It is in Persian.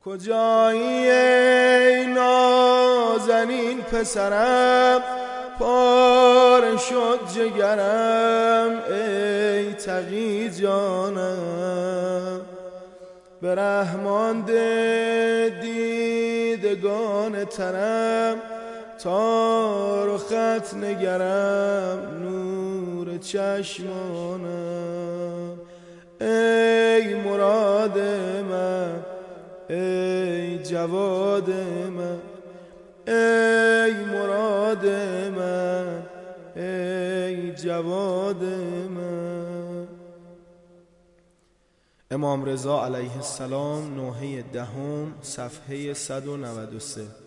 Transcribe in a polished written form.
کجایی ای نازنین پسرم، پاره شد جگرم ای تقی جانم. به رحمان ده دیدگان تنم، تا رخت نگرم نور چشمانم. ای مراد من ای جواد من، ای مراد من ای جواد من. امام رضا علیه السلام، نوحه دهم، صفحه 193.